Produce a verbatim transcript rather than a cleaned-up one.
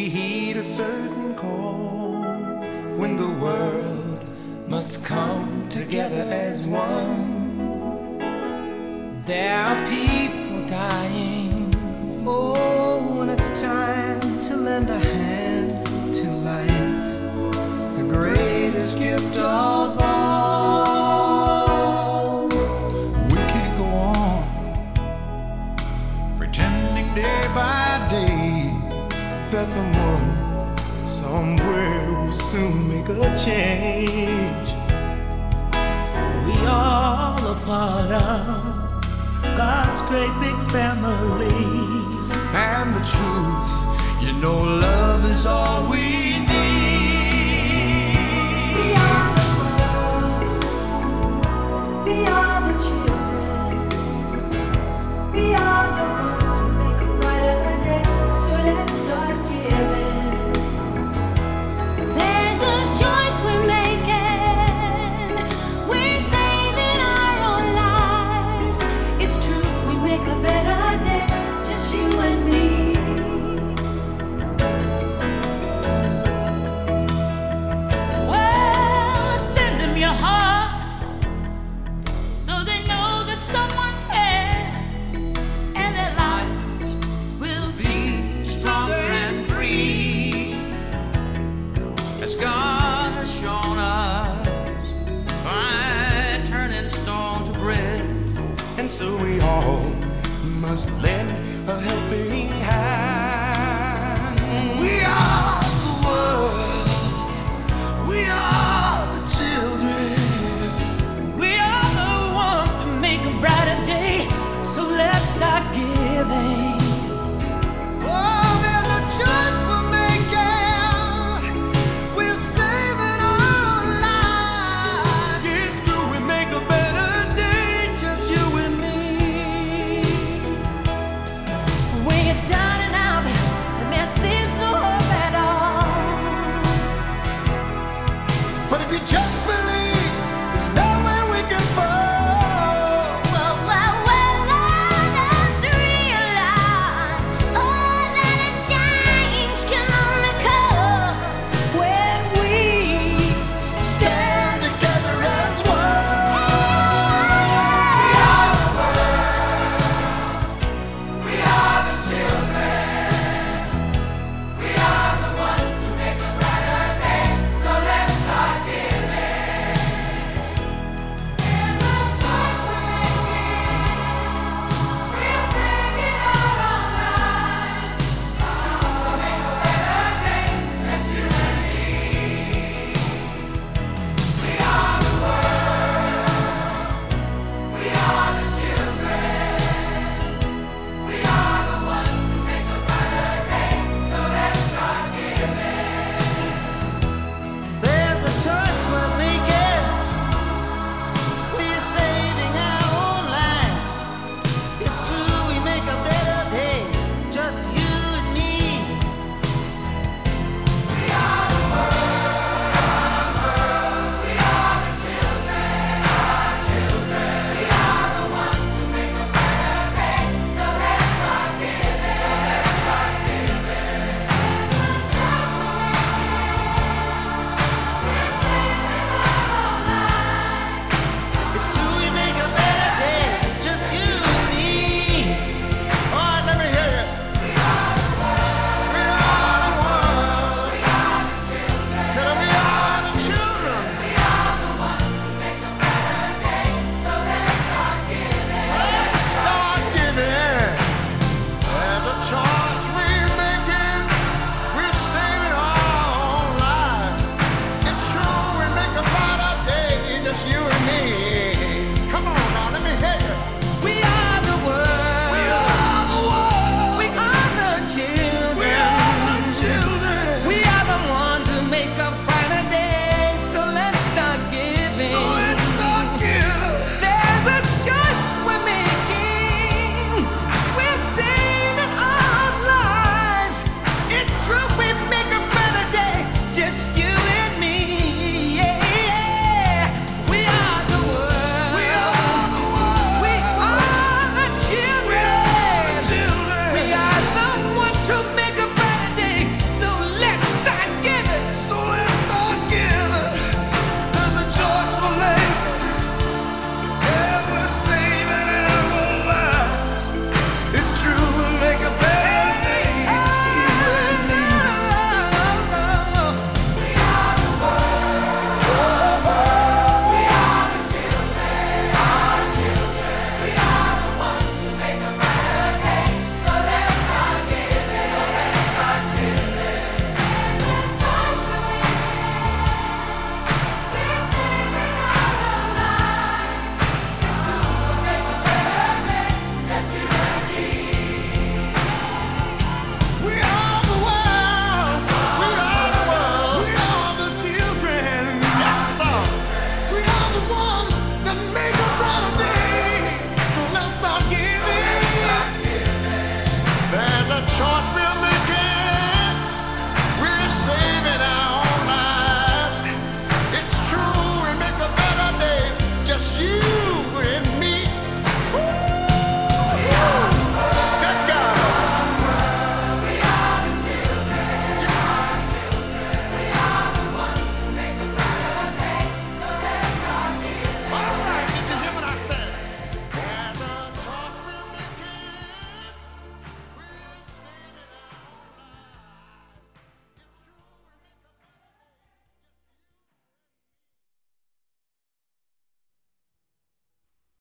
we heed a certain call when the world must come together as one. There are people dying. Oh, when it's time to lend a hand to life, the greatest gift of all. We can't go on pretending day by day that someone somewhere will soon make a change. We all a part of God's great big family. And the truth, you know, love is all we need. We are the world, we are the children, we are the ones who make a brighter day. So let's start giving. There's a choice we're making. We're saving our own lives. It's true, we make a better day, just you and me. Well, send them your heart so they know that someone cares, and their lives will be stronger and free, As God has shown us by turning stone to bread. And so we all must lend a helping hand.